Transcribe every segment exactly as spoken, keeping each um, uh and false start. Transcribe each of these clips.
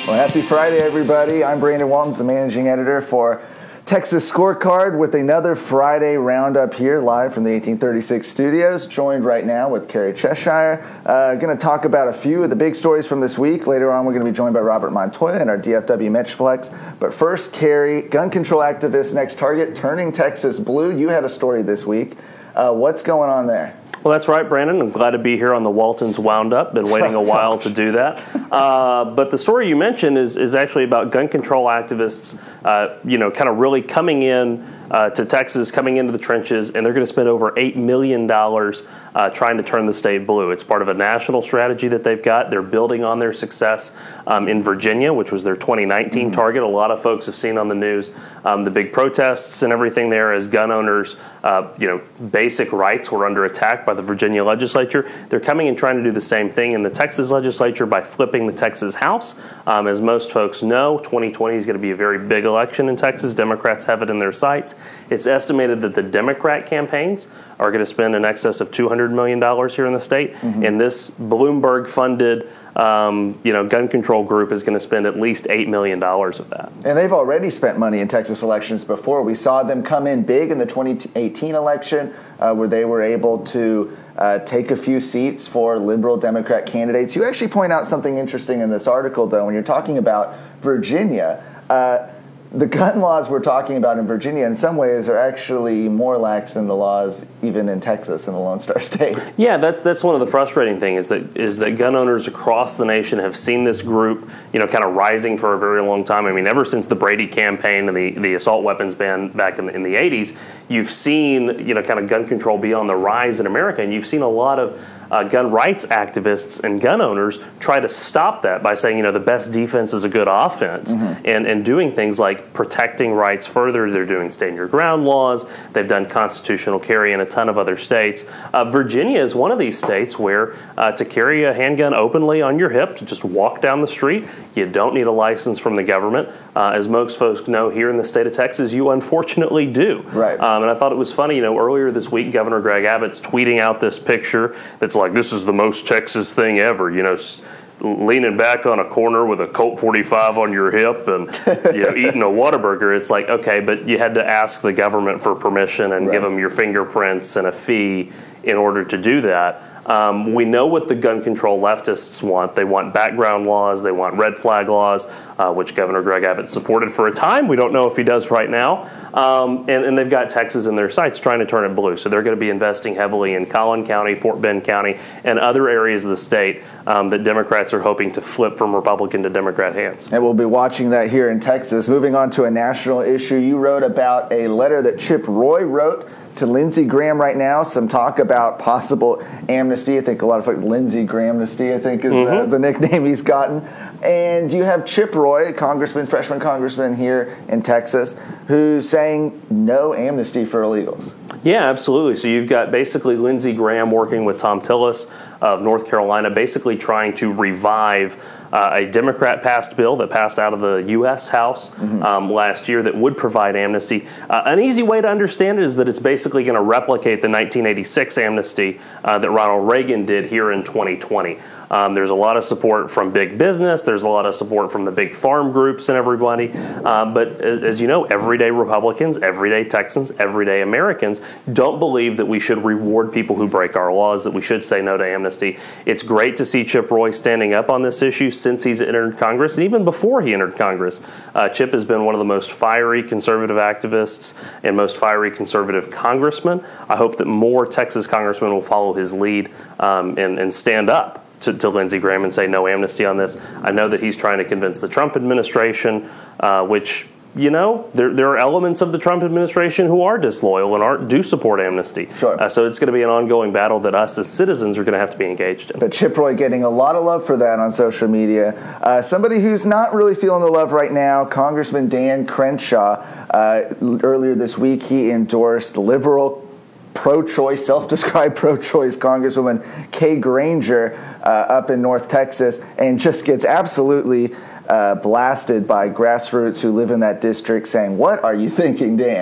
Well, happy Friday, everybody. I'm Brandon Waltons, the managing editor for Texas Scorecard, with another Friday roundup here live from the eighteen thirty-six studios. Joined right now with Carrie Cheshire. Uh, going to talk about a few of the big stories from this week. Later on, we're going to be joined by Robert Montoya in our D F W Metroplex. But first, Carrie, gun control activist next target, turning Texas blue. You had a story this week. Uh, what's going on there? Well, that's right, Brandon. I'm glad to be here on the Waltons Wound-Up. Been waiting a while to do that. Uh, but the story you mentioned is is actually about gun control activists, uh, you know, kind of really coming in uh, to Texas, coming into the trenches, and they're going to spend over eight million dollars uh, trying to turn the state blue. It's part of a national strategy that they've got. They're building on their success um, in Virginia, which was their twenty nineteen mm-hmm. target. A lot of folks have seen on the news um, the big protests and everything there as gun owners, uh, you know, basic rights were under attack by the Virginia legislature. They're coming and trying to do the same thing in the Texas legislature by flipping the Texas House. Um, as most folks know, twenty twenty is going to be a very big election in Texas. Democrats have it in their sights. It's estimated that the Democrat campaigns are going to spend in excess of two hundred million dollars here in the state. Mm-hmm. And this Bloomberg-funded Um, you know, gun control group is going to spend at least eight million dollars of that. And they've already spent money in Texas elections before. We saw them come in big in the twenty eighteen election uh, where they were able to uh, take a few seats for liberal Democrat candidates. You actually point out something interesting in this article, though, when you're talking about Virginia. Uh, The gun laws we're talking about in Virginia in some ways are actually more lax than the laws even in Texas, in the Lone Star State. Yeah, that's that's one of the frustrating things is that is that gun owners across the nation have seen this group, you know, kind of rising for a very long time. I mean, ever since the Brady campaign and the, the assault weapons ban back in the, in the eighties, you've seen, you know, kind of gun control be on the rise in America, and you've seen a lot of Uh, gun rights activists and gun owners try to stop that by saying, you know, the best defense is a good offense, mm-hmm. and, and doing things like protecting rights further. They're doing stand your ground laws. They've done constitutional carry in a ton of other states. Uh, Virginia is one of these states where uh, to carry a handgun openly on your hip, to just walk down the street, you don't need a license from the government. Uh, as most folks know, here in the state of Texas, you unfortunately do. Right. Um, and I thought it was funny, you know, earlier this week, Governor Greg Abbott's tweeting out this picture that's like, this is the most Texas thing ever, you know, s- leaning back on a corner with a Colt forty-five on your hip and, you know, eating a Whataburger. It's like, okay, but you had to ask the government for permission and right. give them your fingerprints and a fee in order to do that. Um, we know what the gun control leftists want. They want background laws. They want red flag laws, uh, which Governor Greg Abbott supported for a time. We don't know if he does right now. Um, and, and they've got Texas in their sights trying to turn it blue. So they're going to be investing heavily in Collin County, Fort Bend County, and other areas of the state um, that Democrats are hoping to flip from Republican to Democrat hands. And we'll be watching that here in Texas. Moving on to a national issue, you wrote about a letter that Chip Roy wrote to Lindsey Graham right now, some talk about possible amnesty. I think a lot of folks, Lindsey Graham-nesty, I think is mm-hmm. the, the nickname he's gotten. And you have Chip Roy, congressman, freshman congressman here in Texas, who's saying no amnesty for illegals. Yeah, absolutely. So you've got basically Lindsey Graham working with Thom Tillis of North Carolina, basically trying to revive Uh, a Democrat-passed bill that passed out of the U S House mm-hmm. um, last year that would provide amnesty. Uh, an easy way to understand it is that it's basically going to replicate the nineteen eighty-six amnesty uh, that Ronald Reagan did here in twenty twenty. Um, there's a lot of support from big business. There's a lot of support from the big farm groups and everybody. Uh, but as, as you know, everyday Republicans, everyday Texans, everyday Americans don't believe that we should reward people who break our laws, that we should say no to amnesty. It's great to see Chip Roy standing up on this issue since he's entered Congress, and even before he entered Congress. Uh, Chip has been one of the most fiery conservative activists and most fiery conservative congressmen. I hope that more Texas congressmen will follow his lead um, and, and stand up to, to Lindsey Graham and say no amnesty on this. I know that he's trying to convince the Trump administration, uh, which, you know, there there are elements of the Trump administration who are disloyal and aren't do support amnesty. Sure. Uh, so it's going to be an ongoing battle that us as citizens are going to have to be engaged in. But Chip Roy getting a lot of love for that on social media. Uh, somebody who's not really feeling the love right now, Congressman Dan Crenshaw. Uh, earlier this week, he endorsed liberal pro-choice, self-described pro-choice Congresswoman Kay Granger uh, up in North Texas, and just gets absolutely uh, blasted by grassroots who live in that district saying, "What are you thinking, Dan?"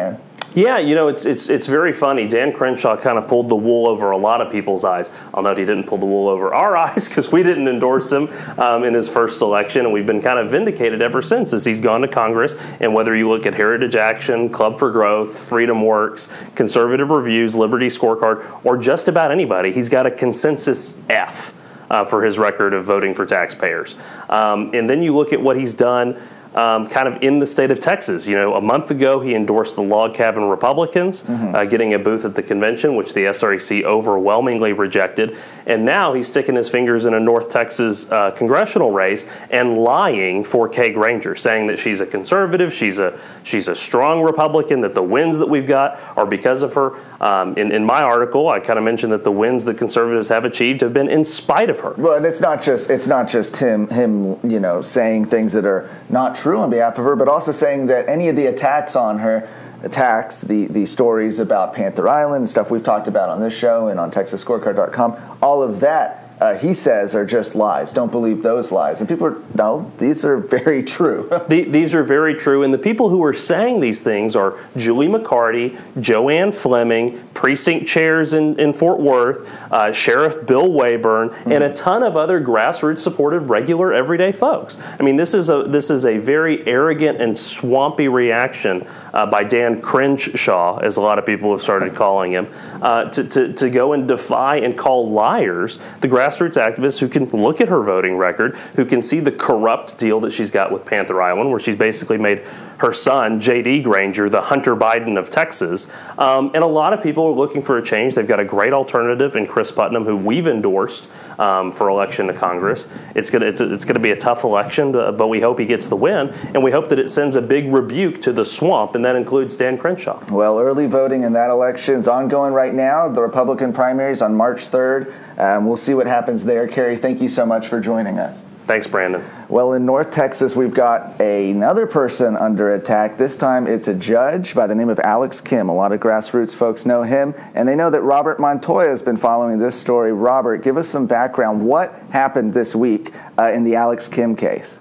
Yeah, you know, it's it's it's very funny. Dan Crenshaw kind of pulled the wool over a lot of people's eyes. I'll note he didn't pull the wool over our eyes because we didn't endorse him um, in his first election, and we've been kind of vindicated ever since as he's gone to Congress. And whether you look at Heritage Action, Club for Growth, Freedom Works, Conservative Reviews, Liberty Scorecard, or just about anybody, he's got a consensus F uh, for his record of voting for taxpayers. Um, and then you look at what he's done Um, kind of in the state of Texas. You know, a month ago he endorsed the Log Cabin Republicans, mm-hmm. uh, getting a booth at the convention, which the S R E C overwhelmingly rejected. And now he's sticking his fingers in a North Texas uh, congressional race and lying for Kay Granger, saying that she's a conservative, she's a she's a strong Republican, that the wins that we've got are because of her. Um, in, in my article, I kind of mentioned that the wins that conservatives have achieved have been in spite of her. Well, and it's not just it's not just him him you know saying things that are not true on behalf of her, but also saying that any of the attacks on her, attacks, the, the stories about Panther Island, stuff we've talked about on this show and on Texas Scorecard dot com, all of that, uh, he says, are just lies. Don't believe those lies. And people are, no, these are very true. the, these are very true. And the people who are saying these things are Julie McCarty, Joanne Fleming, precinct chairs in, in Fort Worth, uh, Sheriff Bill Wayburn, mm-hmm. and a ton of other grassroots-supported, regular, everyday folks. I mean, this is a this is a very arrogant and swampy reaction uh, by Dan Crenshaw, as a lot of people have started calling him, uh, to, to, to go and defy and call liars the grassroots activists who can look at her voting record, who can see the corrupt deal that she's got with Panther Island, where she's basically made her son, J D Granger, the Hunter Biden of Texas. Um, and a lot of people are looking for a change. They've got a great alternative in Chris Putnam, who we've endorsed um, for election to Congress. It's going it's, it's to be a tough election, but we hope he gets the win. And we hope that it sends a big rebuke to the swamp, and that includes Dan Crenshaw. Well, early voting in that election is ongoing right now. The Republican primaries on March third. Um, we'll see what happens there. Kerry, thank you so much for joining us. Thanks, Brandon. Well, in North Texas, we've got another person under attack. This time it's a judge by the name of Alex Kim. A lot of grassroots folks know him, and they know that Robert Montoya has been following this story. Robert, give us some background. What happened this week uh, in the Alex Kim case?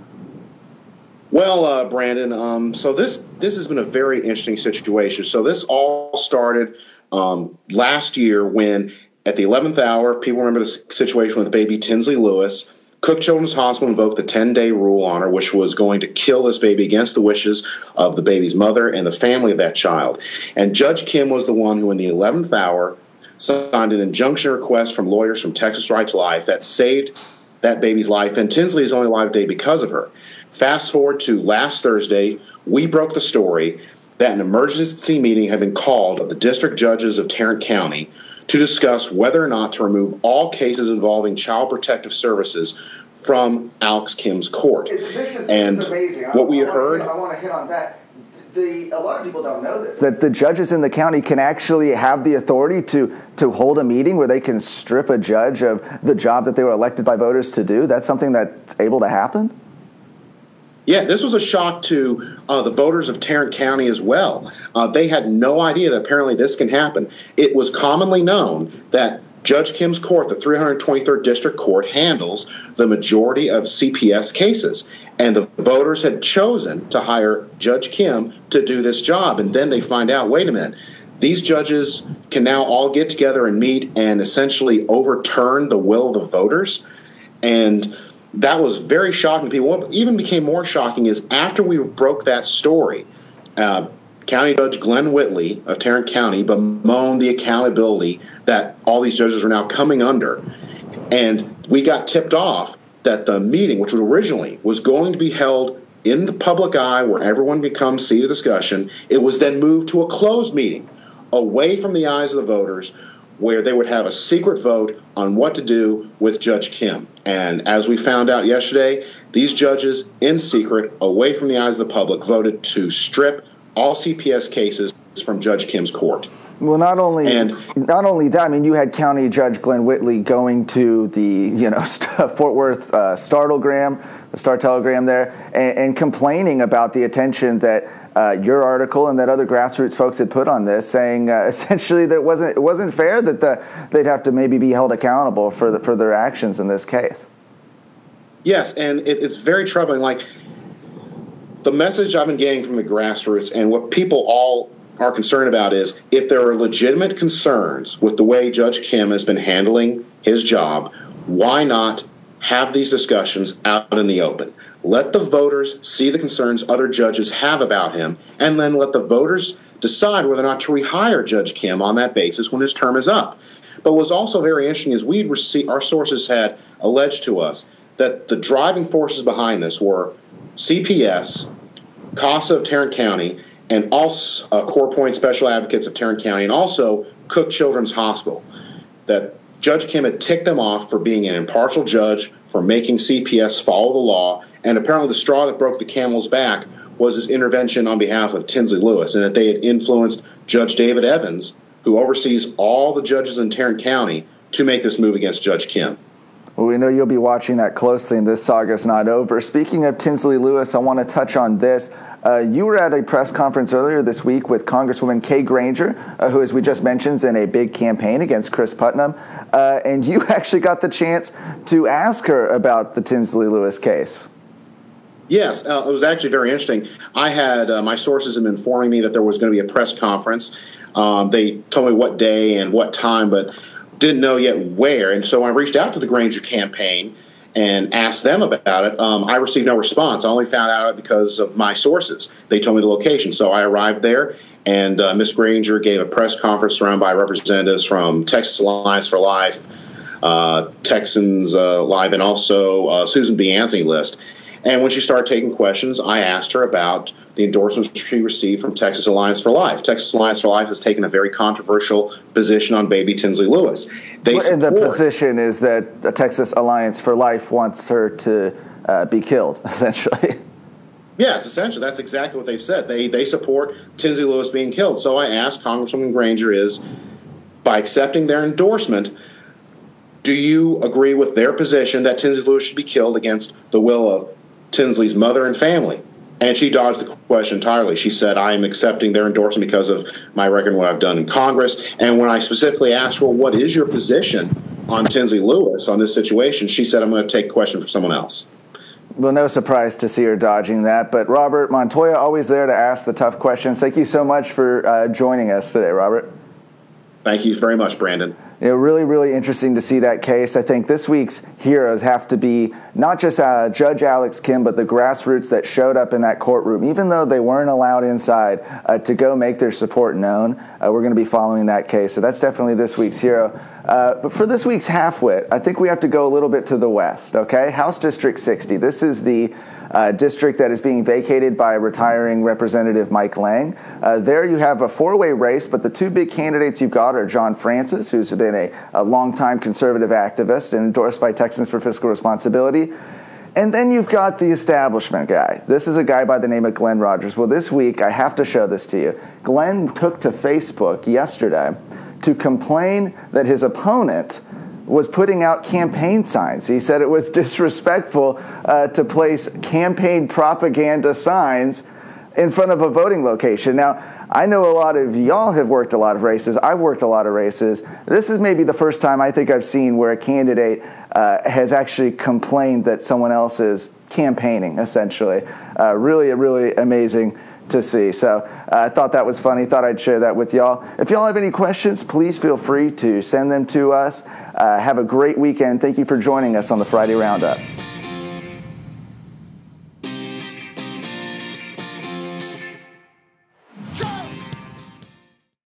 Well, uh, Brandon, um, so this this has been a very interesting situation. So this all started um, last year when, at the eleventh hour, people remember the situation with baby Tinsley Lewis. Cook Children's Hospital invoked the ten-day rule on her, which was going to kill this baby against the wishes of the baby's mother and the family of that child. And Judge Kim was the one who, in the eleventh hour, signed an injunction request from lawyers from Texas Right to Life that saved that baby's life, and Tinsley is only alive today because of her. Fast forward to last Thursday, we broke the story that an emergency meeting had been called of the district judges of Tarrant County to discuss whether or not to remove all cases involving Child Protective Services from Alex Kim's court. This is, and this is amazing. What I, we I had heard... Hit, I want to hit on that. The, a lot of people don't know this. That the judges in the county can actually have the authority to, to hold a meeting where they can strip a judge of the job that they were elected by voters to do. That's something that's able to happen? Yeah, this was a shock to uh, the voters of Tarrant County as well. Uh, they had no idea that apparently this can happen. It was commonly known that Judge Kim's court, the three hundred twenty-third District Court, handles the majority of C P S cases. And the voters had chosen to hire Judge Kim to do this job. And then they find out, wait a minute, these judges can now all get together and meet and essentially overturn the will of the voters. And that was very shocking to people. What even became more shocking is after we broke that story, uh, County Judge Glenn Whitley of Tarrant County bemoaned the accountability that all these judges are now coming under. And we got tipped off that the meeting, which originally was going to be held in the public eye where everyone could come see the discussion, it was then moved to a closed meeting away from the eyes of the voters, where they would have a secret vote on what to do with Judge Kim. And as we found out yesterday, these judges, in secret, away from the eyes of the public, voted to strip all C P S cases from Judge Kim's court. Well, not only and, not only that, I mean, you had County Judge Glenn Whitley going to the, you know, Fort Worth uh, Startlegram, the Star Telegram there, and, and complaining about the attention that Uh, your article and that other grassroots folks had put on this, saying uh, essentially that it wasn't it wasn't fair that the, they'd have to maybe be held accountable for the, for their actions in this case. Yes, and it, it's very troubling. Like, the message I've been getting from the grassroots and what people all are concerned about is if there are legitimate concerns with the way Judge Kim has been handling his job, why not have these discussions out in the open? Let the voters see the concerns other judges have about him, and then let the voters decide whether or not to rehire Judge Kim on that basis when his term is up. But what was also very interesting is we'd received, our sources had alleged to us that the driving forces behind this were C P S, CASA of Tarrant County, and also uh, Core Point Special Advocates of Tarrant County, and also Cook Children's Hospital. That Judge Kim had ticked them off for being an impartial judge, for making C P S follow the law, and apparently the straw that broke the camel's back was his intervention on behalf of Tinsley Lewis, and that they had influenced Judge David Evans, who oversees all the judges in Tarrant County, to make this move against Judge Kim. Well, we know you'll be watching that closely, and this saga's not over. Speaking of Tinsley Lewis, I want to touch on this. Uh, you were at a press conference earlier this week with Congresswoman Kay Granger, uh, who, as we just mentioned, is in a big campaign against Chris Putnam. Uh, and you actually got the chance to ask her about the Tinsley Lewis case. Yes, uh, it was actually very interesting. I had uh, my sources have been informing me that there was going to be a press conference. Um, they told me what day and what time, but didn't know yet where. And so I reached out to the Granger campaign and asked them about it. Um, I received no response. I only found out because of my sources. They told me the location. So I arrived there, and uh, Miz Granger gave a press conference surrounded by representatives from Texas Alliance for Life, uh, Texans uh, Live, and also uh, Susan B. Anthony list. And when she started taking questions, I asked her about the endorsements she received from Texas Alliance for Life. Texas Alliance for Life has taken a very controversial position on baby Tinsley Lewis. They well, support, the position is that the Texas Alliance for Life wants her to uh, be killed, essentially. Yes, essentially. That's exactly what they've said. They they support Tinsley Lewis being killed. So I asked Congresswoman Granger is, by accepting their endorsement, do you agree with their position that Tinsley Lewis should be killed against the will of Tinsley's mother and family? And she dodged the question entirely. She said, I am accepting their endorsement because of my record and what I've done in Congress. And when I specifically asked, well, what is your position on Tinsley Lewis on this situation, she said, I'm going to take a question from someone else. Well, no surprise to see her dodging that. But Robert Montoya, always there to ask the tough questions. Thank you so much for uh, joining us today, Robert. Thank you very much, Brandon. You know, really, really interesting to see that case. I think this week's heroes have to be not just uh, Judge Alex Kim, but the grassroots that showed up in that courtroom, even though they weren't allowed inside uh, to go make their support known. Uh, we're going to be following that case. So that's definitely this week's hero. Uh, but for this week's half-wit, I think we have to go a little bit to the west, okay? House District sixty. This is the Uh, district that is being vacated by retiring Representative Mike Lang. Uh, there you have a four-way race, but the two big candidates you've got are John Francis, who's been a, a longtime conservative activist and endorsed by Texans for Fiscal Responsibility. And then you've got the establishment guy. This is a guy by the name of Glenn Rogers. Well, this week, I have to show this to you. Glenn took to Facebook yesterday to complain that his opponent was putting out campaign signs. He said it was disrespectful uh, to place campaign propaganda signs in front of a voting location. Now, I know a lot of y'all have worked a lot of races. I've worked a lot of races. This is maybe the first time I think I've seen where a candidate uh, has actually complained that someone else is campaigning, essentially. Uh, really, really amazing to see. So uh, I thought that was funny. Thought I'd share that with y'all. If y'all have any questions, please feel free to send them to us. Uh, have a great weekend. Thank you for joining us on the Friday Roundup.